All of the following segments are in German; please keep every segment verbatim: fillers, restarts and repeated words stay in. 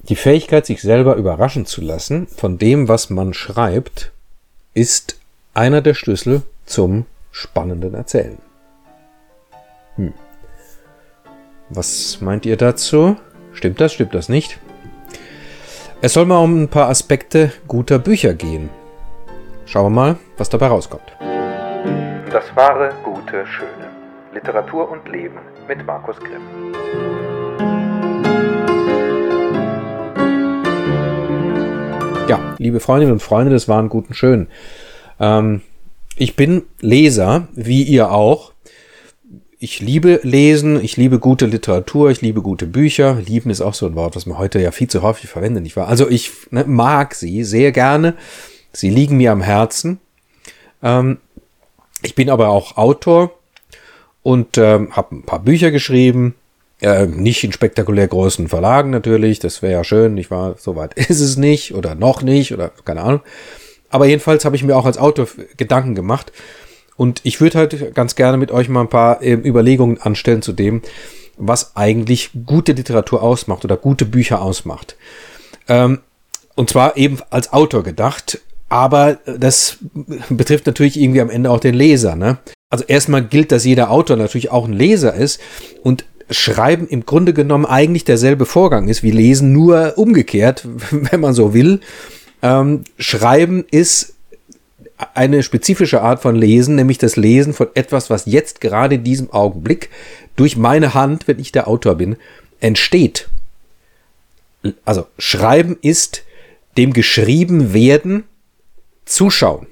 Die Fähigkeit, sich selber überraschen zu lassen von dem, was man schreibt, ist einer der Schlüssel zum spannenden Erzählen. Hm. Was meint ihr dazu? Stimmt das, stimmt das nicht? Es soll mal um ein paar Aspekte guter Bücher gehen. Schauen wir mal, was dabei rauskommt. Das wahre, gute, schöne. Literatur und Leben mit Markus Grimm. Ja, liebe Freundinnen und Freunde des wahren, guten, schönen. Ähm, ich bin Leser, wie ihr auch. Ich liebe Lesen, ich liebe gute Literatur, ich liebe gute Bücher. Lieben ist auch so ein Wort, was man heute ja viel zu häufig verwendet, nicht wahr? Also ich ne, mag sie sehr gerne. Sie liegen mir am Herzen. Ähm, ich bin aber auch Autor und ähm, habe ein paar Bücher geschrieben. Äh, nicht in spektakulär großen Verlagen natürlich, das wäre ja schön, nicht wahr? Soweit ist es nicht oder noch nicht oder keine Ahnung. Aber jedenfalls habe ich mir auch als Autor Gedanken gemacht. Und ich würde halt ganz gerne mit euch mal ein paar äh, Überlegungen anstellen zu dem, was eigentlich gute Literatur ausmacht oder gute Bücher ausmacht. Ähm, und zwar eben als Autor gedacht, aber das betrifft natürlich irgendwie am Ende auch den Leser, ne? Also erstmal gilt, dass jeder Autor natürlich auch ein Leser ist und Schreiben im Grunde genommen eigentlich derselbe Vorgang ist wie Lesen, nur umgekehrt, wenn man so will. Ähm, Schreiben ist eine spezifische Art von Lesen, nämlich das Lesen von etwas, was jetzt gerade in diesem Augenblick durch meine Hand, wenn ich der Autor bin, entsteht. Also Schreiben ist dem Geschriebenwerden zuschauen.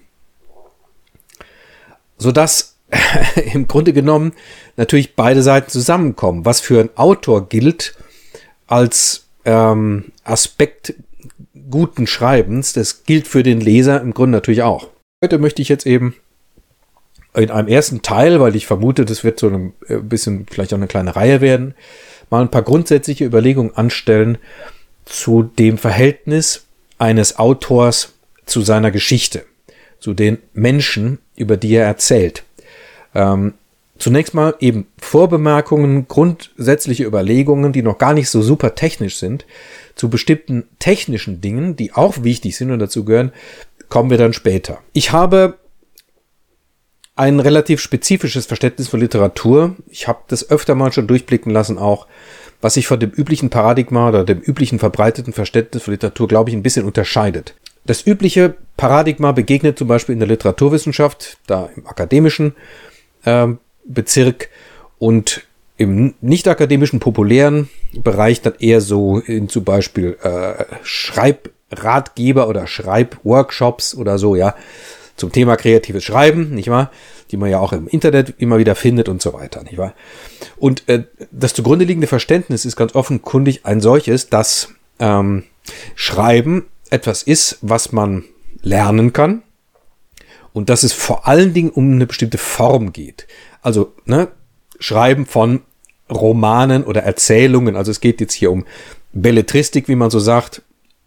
Sodass im Grunde genommen natürlich beide Seiten zusammenkommen. Was für einen Autor gilt als ähm, Aspekt guten Schreibens, das gilt für den Leser im Grunde natürlich auch. Heute möchte ich jetzt eben in einem ersten Teil, weil ich vermute, das wird so ein bisschen vielleicht auch eine kleine Reihe werden, mal ein paar grundsätzliche Überlegungen anstellen zu dem Verhältnis eines Autors zu seiner Geschichte, zu den Menschen, über die er erzählt. Ähm, zunächst mal eben Vorbemerkungen, grundsätzliche Überlegungen, die noch gar nicht so super technisch sind, zu bestimmten technischen Dingen, die auch wichtig sind und dazu gehören, kommen wir dann später. Ich habe ein relativ spezifisches Verständnis von Literatur. Ich habe das öfter mal schon durchblicken lassen auch, was sich von dem üblichen Paradigma oder dem üblichen verbreiteten Verständnis von Literatur, glaube ich, ein bisschen unterscheidet. Das übliche Paradigma begegnet zum Beispiel in der Literaturwissenschaft, da im akademischen äh, Bezirk und im nicht-akademischen, populären Bereich dann eher so in zum Beispiel äh, Schreibratgeber oder Schreibworkshops oder so, ja, zum Thema kreatives Schreiben, nicht wahr? Die man ja auch im Internet immer wieder findet und so weiter, nicht wahr? Und äh, das zugrunde liegende Verständnis ist ganz offenkundig ein solches, dass ähm, Schreiben etwas ist, was man lernen kann und dass es vor allen Dingen um eine bestimmte Form geht. Also, ne, Schreiben von Romanen oder Erzählungen, also es geht jetzt hier um Belletristik, wie man so sagt,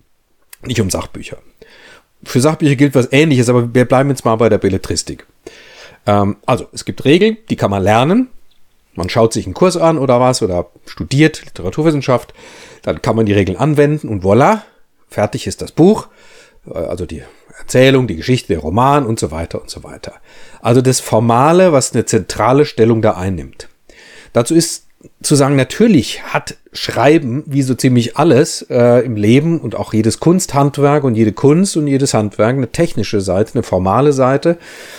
nicht um Sachbücher. Für Sachbücher gilt was Ähnliches, aber wir bleiben jetzt mal bei der Belletristik. Ähm, also, es gibt Regeln, die kann man lernen. Man schaut sich einen Kurs an oder was oder studiert Literaturwissenschaft, dann kann man die Regeln anwenden und voilà, fertig ist das Buch, also die Erzählung, die Geschichte, der Roman und so weiter und so weiter. Also das Formale, was eine zentrale Stellung da einnimmt. Dazu ist zu sagen, natürlich hat Schreiben, wie so ziemlich alles äh, im Leben und auch jedes Kunsthandwerk und jede Kunst und jedes Handwerk eine technische Seite, eine formale Seite.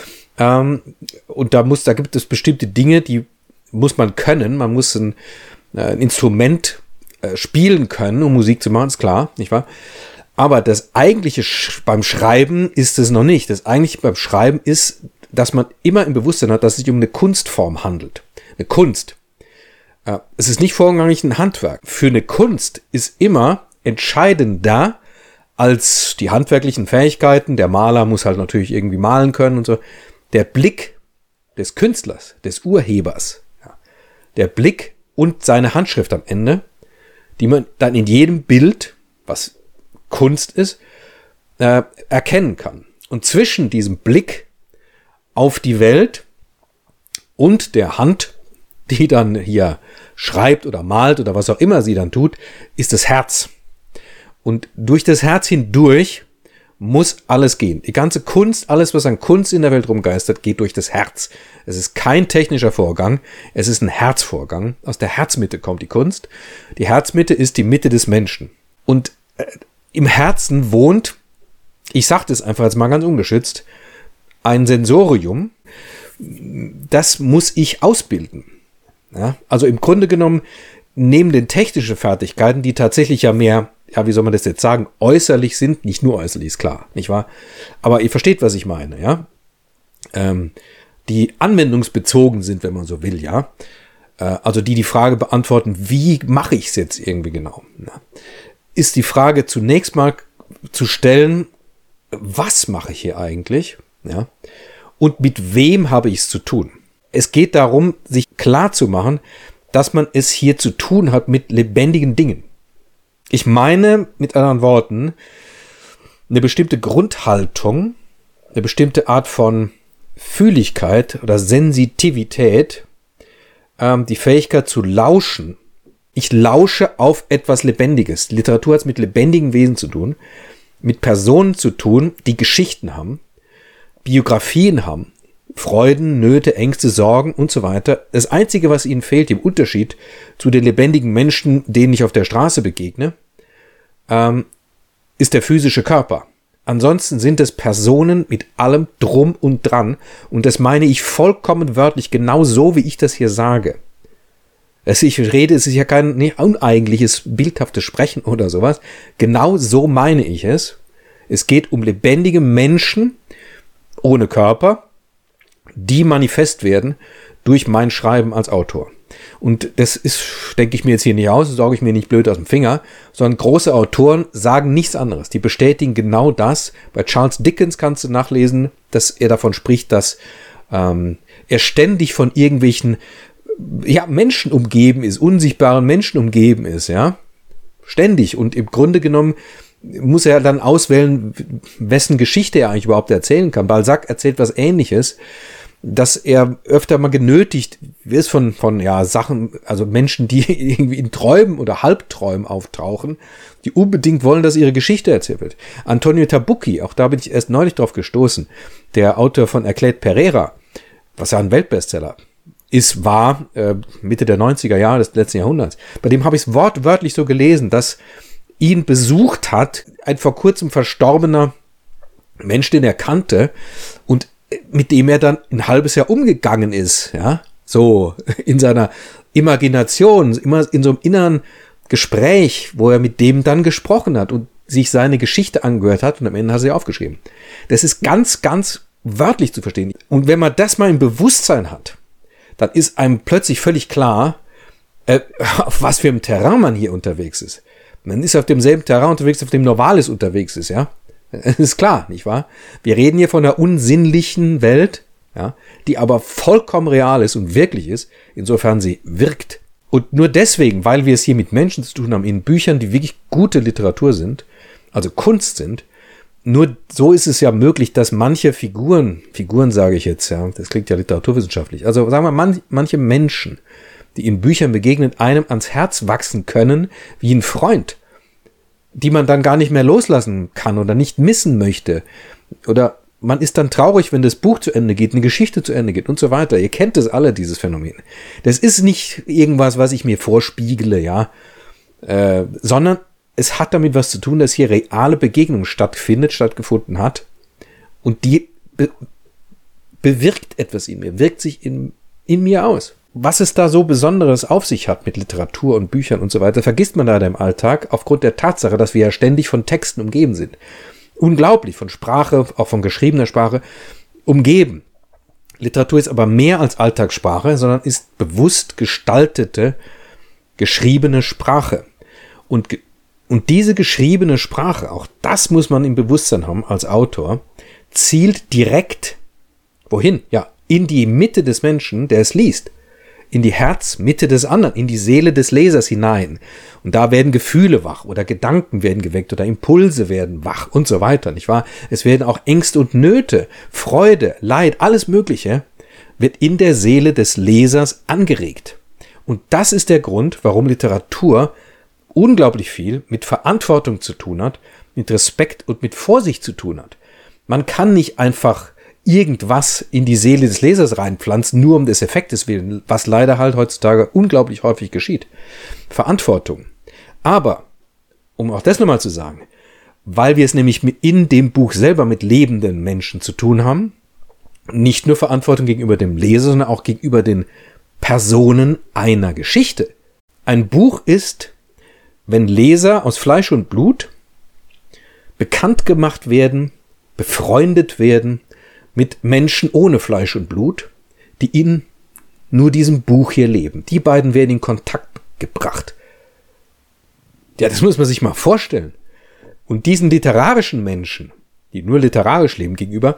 Ähm, und da muss, da gibt es bestimmte Dinge, die muss man können. Man muss ein, äh, ein Instrument äh, spielen können, um Musik zu machen, ist klar, nicht wahr? Aber das eigentliche Sch- beim Schreiben ist es noch nicht. Das eigentliche beim Schreiben ist, dass man immer im Bewusstsein hat, dass es sich um eine Kunstform handelt. Eine Kunst. Äh, es ist nicht vorrangig ein Handwerk. Für eine Kunst ist immer entscheidender als die handwerklichen Fähigkeiten. Der Maler muss halt natürlich irgendwie malen können und so. Der Blick des Künstlers, des Urhebers, ja, der Blick und seine Handschrift am Ende, die man dann in jedem Bild, was Kunst ist, äh, erkennen kann. Und zwischen diesem Blick auf die Welt und der Hand, die dann hier schreibt oder malt oder was auch immer sie dann tut, ist das Herz. Und durch das Herz hindurch muss alles gehen. Die ganze Kunst, alles, was an Kunst in der Welt rumgeistert, geht durch das Herz. Es ist kein technischer Vorgang, es ist ein Herzvorgang. Aus der Herzmitte kommt die Kunst. Die Herzmitte ist die Mitte des Menschen. Und äh, im Herzen wohnt, ich sage das einfach jetzt mal ganz ungeschützt, ein Sensorium, das muss ich ausbilden. Ja? Also im Grunde genommen, neben den technischen Fertigkeiten, die tatsächlich ja mehr, ja, wie soll man das jetzt sagen, äußerlich sind, nicht nur äußerlich, ist klar, nicht wahr? Aber ihr versteht, was ich meine, ja? Ähm, die anwendungsbezogen sind, wenn man so will, ja? Äh, also die die Frage beantworten, wie mache ich es jetzt irgendwie genau? Ja? Ist die Frage zunächst mal zu stellen, was mache ich hier eigentlich? Ja? Und mit wem habe ich es zu tun? Es geht darum, sich klar zu machen, dass man es hier zu tun hat mit lebendigen Dingen. Ich meine, mit anderen Worten, eine bestimmte Grundhaltung, eine bestimmte Art von Fühligkeit oder Sensitivität, ähm, die Fähigkeit zu lauschen. Ich lausche auf etwas Lebendiges. Die Literatur hat es mit lebendigen Wesen zu tun, mit Personen zu tun, die Geschichten haben, Biografien haben, Freuden, Nöte, Ängste, Sorgen und so weiter. Das Einzige, was ihnen fehlt, im Unterschied zu den lebendigen Menschen, denen ich auf der Straße begegne, ähm, ist der physische Körper. Ansonsten sind es Personen mit allem Drum und Dran. Und das meine ich vollkommen wörtlich, genau so, wie ich das hier sage. Dass ich rede, es ist ja kein nee, uneigentliches, bildhaftes Sprechen oder sowas. Genau so meine ich es. Es geht um lebendige Menschen ohne Körper, die manifest werden durch mein Schreiben als Autor. Und das ist, denke ich mir jetzt hier nicht aus, sorge ich mir nicht blöd aus dem Finger, sondern große Autoren sagen nichts anderes. Die bestätigen genau das. Bei Charles Dickens kannst du nachlesen, dass er davon spricht, dass ähm, er ständig von irgendwelchen ja, Menschen umgeben ist, unsichtbaren Menschen umgeben ist, ja. Ständig. Und im Grunde genommen muss er dann auswählen, wessen Geschichte er eigentlich überhaupt erzählen kann. Balzac erzählt was Ähnliches, dass er öfter mal genötigt wird von, von ja, Sachen, also Menschen, die irgendwie in Träumen oder Halbträumen auftauchen, die unbedingt wollen, dass ihre Geschichte erzählt wird. Antonio Tabucchi, auch da bin ich erst neulich drauf gestoßen, der Autor von Erklärt Pereira, was ja ein Weltbestseller ist, war äh, Mitte der neunziger Jahre des letzten Jahrhunderts. Bei dem habe ich es wortwörtlich so gelesen, dass ihn besucht hat ein vor kurzem verstorbener Mensch, den er kannte und mit dem er dann ein halbes Jahr umgegangen ist, ja, so in seiner Imagination, immer in so einem inneren Gespräch, wo er mit dem dann gesprochen hat und sich seine Geschichte angehört hat und am Ende hat er sie aufgeschrieben. Das ist ganz, ganz wörtlich zu verstehen. Und wenn man das mal im Bewusstsein hat, dann ist einem plötzlich völlig klar, äh, auf was für einem Terrain man hier unterwegs ist. Man ist auf demselben Terrain unterwegs, auf dem Novalis unterwegs ist, ja. Das ist klar, nicht wahr? Wir reden hier von einer unsinnlichen Welt, ja, die aber vollkommen real ist und wirklich ist, insofern sie wirkt. Und nur deswegen, weil wir es hier mit Menschen zu tun haben, in Büchern, die wirklich gute Literatur sind, also Kunst sind, nur so ist es ja möglich, dass manche Figuren, Figuren sage ich jetzt, ja, das klingt ja literaturwissenschaftlich, also sagen wir man, manche Menschen, die in Büchern begegnen, einem ans Herz wachsen können, wie ein Freund, die man dann gar nicht mehr loslassen kann oder nicht missen möchte. Oder man ist dann traurig, wenn das Buch zu Ende geht, eine Geschichte zu Ende geht und so weiter. Ihr kennt das alle, dieses Phänomen. Das ist nicht irgendwas, was ich mir vorspiegle, ja, äh, sondern es hat damit was zu tun, dass hier reale Begegnung stattfindet, stattgefunden hat und die be- bewirkt etwas in mir, wirkt sich in, in mir aus. Was es da so Besonderes auf sich hat mit Literatur und Büchern und so weiter, vergisst man leider im Alltag aufgrund der Tatsache, dass wir ja ständig von Texten umgeben sind. Unglaublich, von Sprache, auch von geschriebener Sprache, umgeben. Literatur ist aber mehr als Alltagssprache, sondern ist bewusst gestaltete, geschriebene Sprache. Und, ge- und diese geschriebene Sprache, auch das muss man im Bewusstsein haben als Autor, zielt direkt, wohin? Ja, in die Mitte des Menschen, der es liest. In die Herzmitte des anderen, in die Seele des Lesers hinein. Und da werden Gefühle wach oder Gedanken werden geweckt oder Impulse werden wach und so weiter, nicht wahr? Es werden auch Ängste und Nöte, Freude, Leid, alles Mögliche wird in der Seele des Lesers angeregt. Und das ist der Grund, warum Literatur unglaublich viel mit Verantwortung zu tun hat, mit Respekt und mit Vorsicht zu tun hat. Man kann nicht einfach irgendwas in die Seele des Lesers reinpflanzen, nur um des Effektes willen, was leider halt heutzutage unglaublich häufig geschieht. Verantwortung. Aber, um auch das nochmal zu sagen, weil wir es nämlich in dem Buch selber mit lebenden Menschen zu tun haben, nicht nur Verantwortung gegenüber dem Leser, sondern auch gegenüber den Personen einer Geschichte. Ein Buch ist, wenn Leser aus Fleisch und Blut bekannt gemacht werden, befreundet werden mit Menschen ohne Fleisch und Blut, die in nur diesem Buch hier leben. Die beiden werden in Kontakt gebracht. Ja, das muss man sich mal vorstellen. Und diesen literarischen Menschen, die nur literarisch leben gegenüber,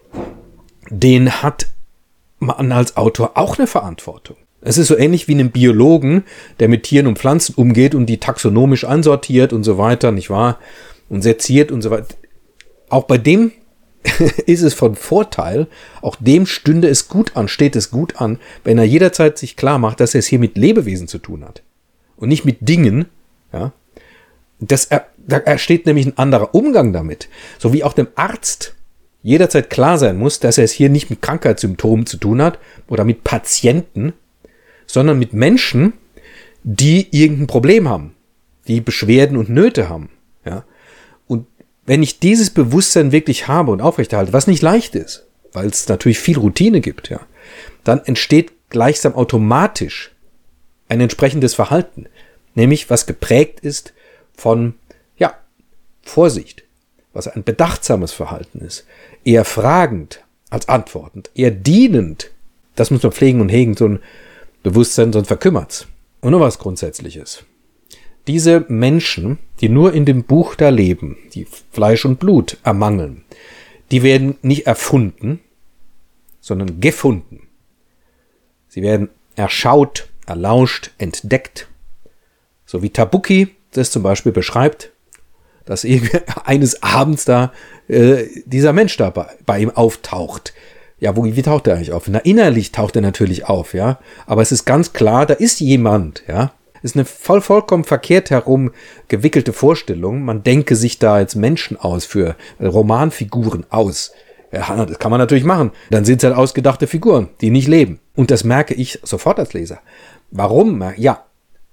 den hat man als Autor auch eine Verantwortung. Es ist so ähnlich wie einem Biologen, der mit Tieren und Pflanzen umgeht und die taxonomisch ansortiert und so weiter, nicht wahr? Und seziert und so weiter. Auch bei dem ist es von Vorteil, auch dem stünde es gut an, steht es gut an, wenn er jederzeit sich klar macht, dass er es hier mit Lebewesen zu tun hat. Und nicht mit Dingen, ja. Das, da entsteht nämlich ein anderer Umgang damit. So wie auch dem Arzt jederzeit klar sein muss, dass er es hier nicht mit Krankheitssymptomen zu tun hat oder mit Patienten, sondern mit Menschen, die irgendein Problem haben, die Beschwerden und Nöte haben. Ja? Und wenn ich dieses Bewusstsein wirklich habe und aufrechterhalte, was nicht leicht ist, weil es natürlich viel Routine gibt, ja, dann entsteht gleichsam automatisch ein entsprechendes Verhalten, nämlich was geprägt ist von ja, Vorsicht, was ein bedachtsames Verhalten ist, eher fragend als antwortend, eher dienend. Das muss man pflegen und hegen, so ein Bewusstsein, sonst verkümmert's. Und noch was Grundsätzliches. Diese Menschen, die nur in dem Buch da leben, die Fleisch und Blut ermangeln, die werden nicht erfunden, sondern gefunden. Sie werden erschaut, erlauscht, entdeckt. So wie Tabucchi das zum Beispiel beschreibt, dass eines Abends da äh, dieser Mensch da bei, bei ihm auftaucht. Ja, wo, wie taucht er eigentlich auf? Na, innerlich taucht er natürlich auf, ja. Aber es ist ganz klar, da ist jemand, ja. Es ist eine voll, vollkommen verkehrt herum gewickelte Vorstellung. Man denke sich da jetzt Menschen aus für Romanfiguren aus. Ja, das kann man natürlich machen. Dann sind es halt ausgedachte Figuren, die nicht leben. Und das merke ich sofort als Leser. Warum? Ja,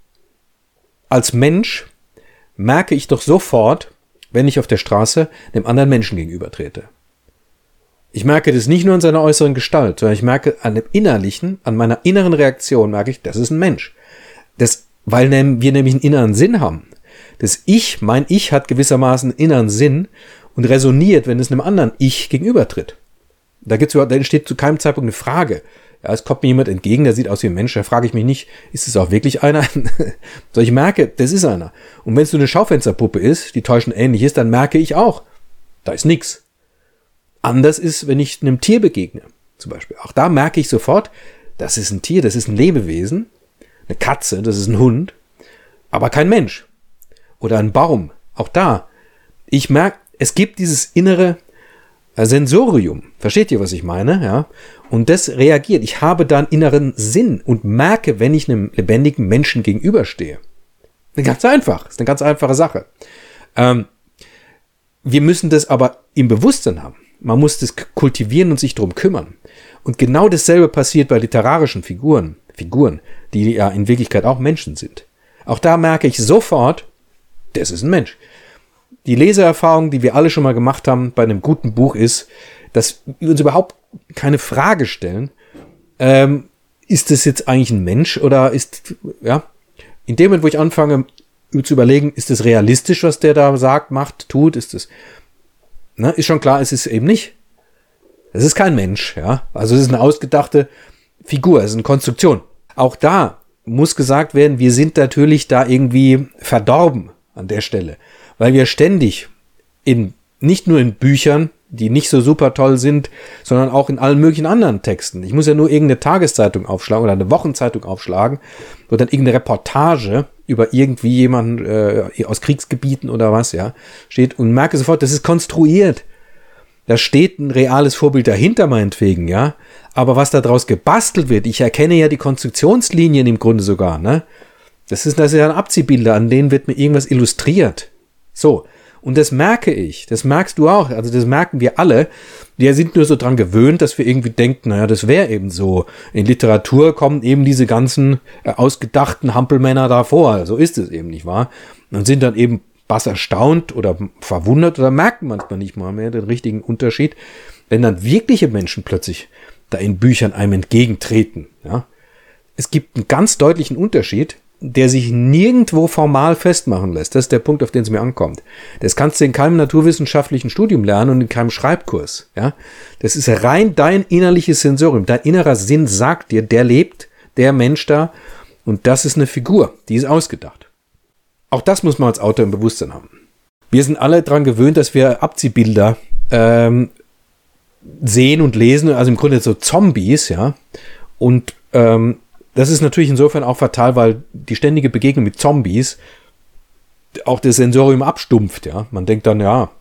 als Mensch merke ich doch sofort, wenn ich auf der Straße einem anderen Menschen gegenübertrete. Ich merke das nicht nur an seiner äußeren Gestalt, sondern ich merke an dem Innerlichen, an meiner inneren Reaktion, merke ich, das ist ein Mensch. Das, weil wir nämlich einen inneren Sinn haben. Das Ich, mein Ich hat gewissermaßen einen inneren Sinn und resoniert, wenn es einem anderen Ich gegenübertritt. Da gibt's überhaupt, da entsteht zu keinem Zeitpunkt eine Frage. Ja, es kommt mir jemand entgegen, der sieht aus wie ein Mensch, da frage ich mich nicht, ist es auch wirklich einer? So, ich merke, das ist einer. Und wenn es so eine Schaufensterpuppe ist, die täuschend ähnlich ist, dann merke ich auch, da ist nix. Anders ist, wenn ich einem Tier begegne, zum Beispiel. Auch da merke ich sofort, das ist ein Tier, das ist ein Lebewesen, eine Katze, das ist ein Hund, aber kein Mensch. Oder ein Baum, auch da. Ich merke, es gibt dieses innere Sensorium. Versteht ihr, was ich meine? Ja. Und das reagiert. Ich habe da einen inneren Sinn und merke, wenn ich einem lebendigen Menschen gegenüberstehe. Ganz einfach. Das ist eine ganz einfache Sache. Ähm, wir müssen das aber im Bewusstsein haben. Man muss das kultivieren und sich darum kümmern. Und genau dasselbe passiert bei literarischen Figuren. Figuren, die ja in Wirklichkeit auch Menschen sind. Auch da merke ich sofort, das ist ein Mensch. Die Leseerfahrung, die wir alle schon mal gemacht haben bei einem guten Buch, ist, dass wir uns überhaupt keine Frage stellen, ähm, ist das jetzt eigentlich ein Mensch oder ist, ja, in dem Moment, wo ich anfange zu überlegen, ist das realistisch, was der da sagt, macht, tut, ist das, ne, ist schon klar, es ist eben nicht. Es ist kein Mensch, ja, also es ist eine ausgedachte Figur, es ist eine Konstruktion. Auch da muss gesagt werden, wir sind natürlich da irgendwie verdorben an der Stelle, weil wir ständig in, nicht nur in Büchern, die nicht so super toll sind, sondern auch in allen möglichen anderen Texten. Ich muss ja nur irgendeine Tageszeitung aufschlagen oder eine Wochenzeitung aufschlagen oder dann irgendeine Reportage über irgendwie jemanden äh, aus Kriegsgebieten oder was, ja, steht und merke sofort, das ist konstruiert. Da steht ein reales Vorbild dahinter meinetwegen, ja, aber was da draus gebastelt wird, ich erkenne ja die Konstruktionslinien im Grunde sogar, ne? Das ist, das ist ja ein Abziehbilder, an denen wird mir irgendwas illustriert. So. Und das merke ich, das merkst du auch, also das merken wir alle. Wir sind nur so dran gewöhnt, dass wir irgendwie denken, naja, das wäre eben so. In Literatur kommen eben diese ganzen äh, ausgedachten Hampelmänner davor. So ist es eben, nicht wahr? Und sind dann eben bass erstaunt oder verwundert oder merken manchmal nicht mal mehr den richtigen Unterschied, wenn dann wirkliche Menschen plötzlich da in Büchern einem entgegentreten. Ja? Es gibt einen ganz deutlichen Unterschied, der sich nirgendwo formal festmachen lässt. Das ist der Punkt, auf den es mir ankommt. Das kannst du in keinem naturwissenschaftlichen Studium lernen und in keinem Schreibkurs. Ja, das ist rein dein innerliches Sensorium. Dein innerer Sinn sagt dir, der lebt, der Mensch da, und das ist eine Figur, die ist ausgedacht. Auch das muss man als Autor im Bewusstsein haben. Wir sind alle daran gewöhnt, dass wir Abziehbilder ähm, sehen und lesen, also im Grunde so Zombies, ja, und ähm, das ist natürlich insofern auch fatal, weil die ständige Begegnung mit Zombies auch das Sensorium abstumpft, ja. Man denkt dann, ja,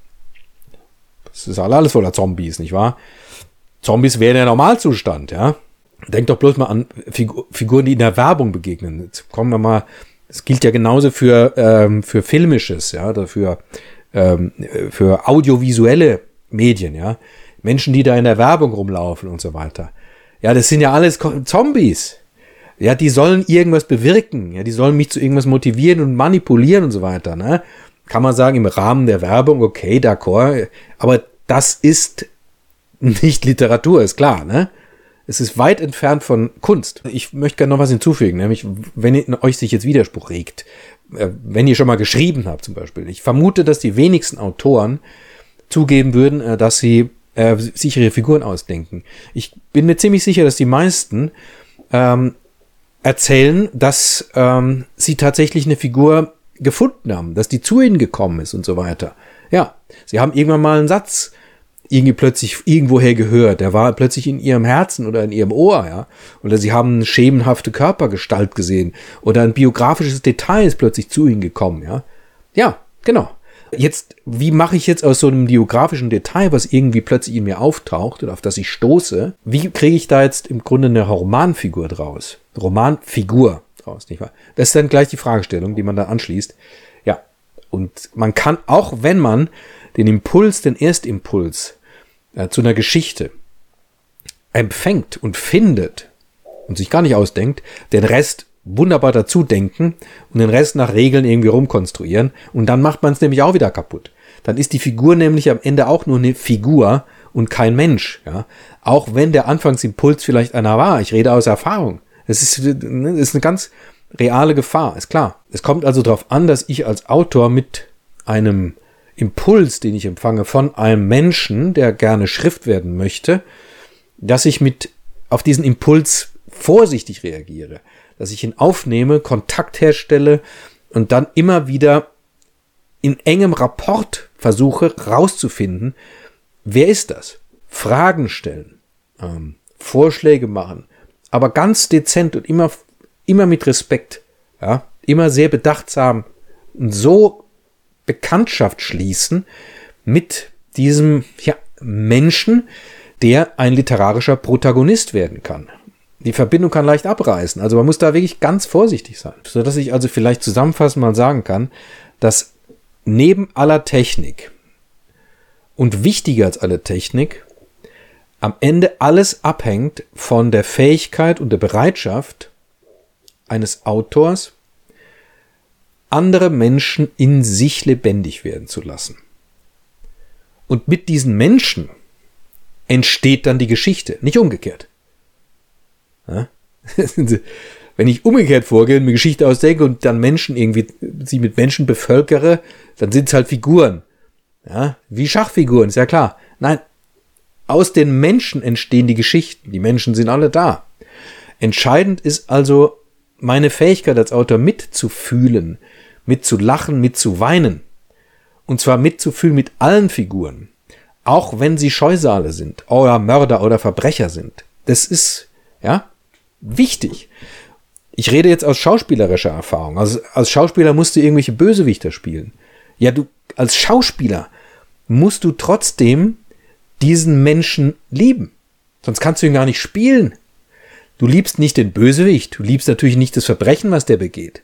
das ist alles voller Zombies, nicht wahr? Zombies wären der Normalzustand, ja. Denkt doch bloß mal an Figur, Figuren, die in der Werbung begegnen. Jetzt kommen wir mal, es gilt ja genauso für, ähm, für Filmisches, ja, oder für, ähm, für audiovisuelle Medien, ja. Menschen, die da in der Werbung rumlaufen und so weiter. Ja, das sind ja alles Zombies. Ja, die sollen irgendwas bewirken. Ja, die sollen mich zu irgendwas motivieren und manipulieren und so weiter, ne? Kann man sagen, im Rahmen der Werbung, okay, d'accord. Aber das ist nicht Literatur, ist klar, ne? Es ist weit entfernt von Kunst. Ich möchte gerne noch was hinzufügen, nämlich, wenn in euch sich jetzt Widerspruch regt, wenn ihr schon mal geschrieben habt zum Beispiel. Ich vermute, dass die wenigsten Autoren zugeben würden, dass sie äh, sich ihre Figuren ausdenken. Ich bin mir ziemlich sicher, dass die meisten ähm, erzählen, dass ähm, sie tatsächlich eine Figur gefunden haben, dass die zu ihnen gekommen ist und so weiter. Ja, sie haben irgendwann mal einen Satz irgendwie plötzlich irgendwoher gehört, der war plötzlich in ihrem Herzen oder in ihrem Ohr, ja, oder sie haben eine schemenhafte Körpergestalt gesehen oder ein biografisches Detail ist plötzlich zu ihnen gekommen, ja. Ja, genau. Jetzt, wie mache ich jetzt aus so einem biografischen Detail, was irgendwie plötzlich in mir auftaucht oder auf das ich stoße, wie kriege ich da jetzt im Grunde eine Romanfigur draus? Romanfigur draus, nicht wahr? Das ist dann gleich die Fragestellung, die man da anschließt. Ja, und man kann, auch wenn man den Impuls, den Erstimpuls äh, zu einer Geschichte empfängt und findet und sich gar nicht ausdenkt, den Rest wunderbar dazu denken und den Rest nach Regeln irgendwie rumkonstruieren und dann macht man es nämlich auch wieder kaputt. Dann ist die Figur nämlich am Ende auch nur eine Figur und kein Mensch, ja. Auch wenn der Anfangsimpuls vielleicht einer war. Ich rede aus Erfahrung. Es ist, das ist eine ganz reale Gefahr, ist klar. Es kommt also darauf an, dass ich als Autor mit einem Impuls, den ich empfange von einem Menschen, der gerne Schrift werden möchte, dass ich mit auf diesen Impuls vorsichtig reagiere, dass ich ihn aufnehme, Kontakt herstelle und dann immer wieder in engem Rapport versuche rauszufinden, wer ist das? Fragen stellen, ähm, Vorschläge machen, aber ganz dezent und immer, immer mit Respekt, ja, immer sehr bedachtsam und so Bekanntschaft schließen mit diesem ja, Menschen, der ein literarischer Protagonist werden kann. Die Verbindung kann leicht abreißen. Also man muss da wirklich ganz vorsichtig sein. Sodass ich also vielleicht zusammenfassend mal sagen kann, dass neben aller Technik und wichtiger als alle Technik am Ende alles abhängt von der Fähigkeit und der Bereitschaft eines Autors, andere Menschen in sich lebendig werden zu lassen. Und mit diesen Menschen entsteht dann die Geschichte, nicht umgekehrt. Ja? Wenn ich umgekehrt vorgehe und mir Geschichte ausdenke und dann Menschen irgendwie, sie mit Menschen bevölkere, dann sind es halt Figuren. Ja? Wie Schachfiguren, ist ja klar. Nein, aus den Menschen entstehen die Geschichten. Die Menschen sind alle da. Entscheidend ist also meine Fähigkeit als Autor mitzufühlen, mitzulachen, mitzuweinen. Und zwar mitzufühlen mit allen Figuren. Auch wenn sie Scheusale sind oder Mörder oder Verbrecher sind. Das ist, ja, wichtig. Ich rede jetzt aus schauspielerischer Erfahrung. Also als Schauspieler musst du irgendwelche Bösewichter spielen. Ja, du, als Schauspieler musst du trotzdem diesen Menschen lieben. Sonst kannst du ihn gar nicht spielen. Du liebst nicht den Bösewicht. Du liebst natürlich nicht das Verbrechen, was der begeht.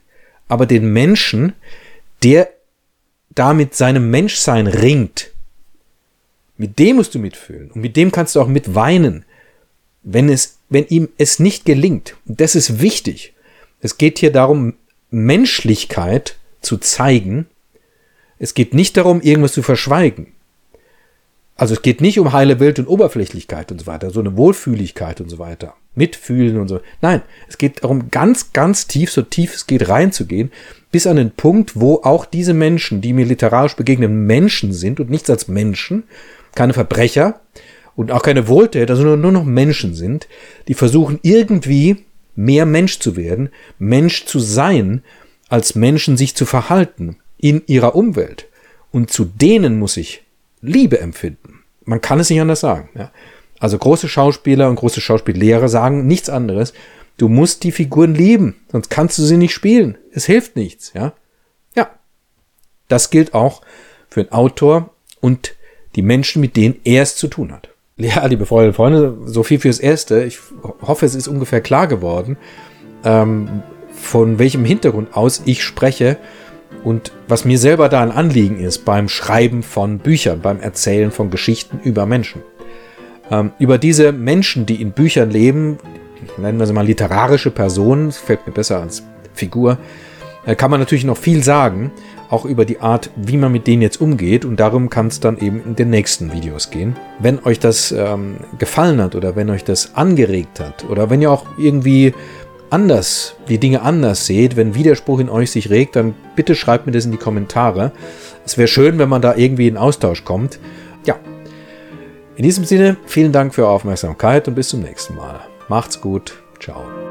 aber den Menschen, der da mit seinem Menschsein ringt, mit dem musst du mitfühlen und mit dem kannst du auch mitweinen, wenn es, wenn ihm es nicht gelingt. Und das ist wichtig. Es geht hier darum, Menschlichkeit zu zeigen. Es geht nicht darum, irgendwas zu verschweigen. Also es geht nicht um heile Welt und Oberflächlichkeit und so weiter, so eine Wohlfühligkeit und so weiter, Mitfühlen und so. Nein, es geht darum, ganz, ganz tief, so tief es geht, reinzugehen, bis an den Punkt, wo auch diese Menschen, die mir literarisch begegnen, Menschen sind und nichts als Menschen, keine Verbrecher und auch keine Wohltäter, sondern nur noch Menschen sind, die versuchen irgendwie mehr Mensch zu werden, Mensch zu sein, als Menschen sich zu verhalten in ihrer Umwelt. Und zu denen muss ich Liebe empfinden. Man kann es nicht anders sagen. Ja. Also große Schauspieler und große Schauspiellehrer sagen nichts anderes. Du musst die Figuren lieben, sonst kannst du sie nicht spielen. Es hilft nichts. Ja, ja. Das gilt auch für einen Autor und die Menschen, mit denen er es zu tun hat. Ja, liebe Freundinnen und Freunde, so viel fürs Erste. Ich hoffe, es ist ungefähr klar geworden, ähm, von welchem Hintergrund aus ich spreche und was mir selber da ein Anliegen ist beim Schreiben von Büchern, beim Erzählen von Geschichten über Menschen. Ähm, über diese Menschen, die in Büchern leben, nennen wir sie mal literarische Personen, das fällt mir besser als Figur, äh, kann man natürlich noch viel sagen, auch über die Art, wie man mit denen jetzt umgeht, und darum kann es dann eben in den nächsten Videos gehen. Wenn euch das ähm, gefallen hat oder wenn euch das angeregt hat oder wenn ihr auch irgendwie anders, die Dinge anders seht, wenn Widerspruch in euch sich regt, dann bitte schreibt mir das in die Kommentare. Es wäre schön, wenn man da irgendwie in Austausch kommt. Ja, in diesem Sinne, vielen Dank für eure Aufmerksamkeit und bis zum nächsten Mal. Macht's gut. Ciao.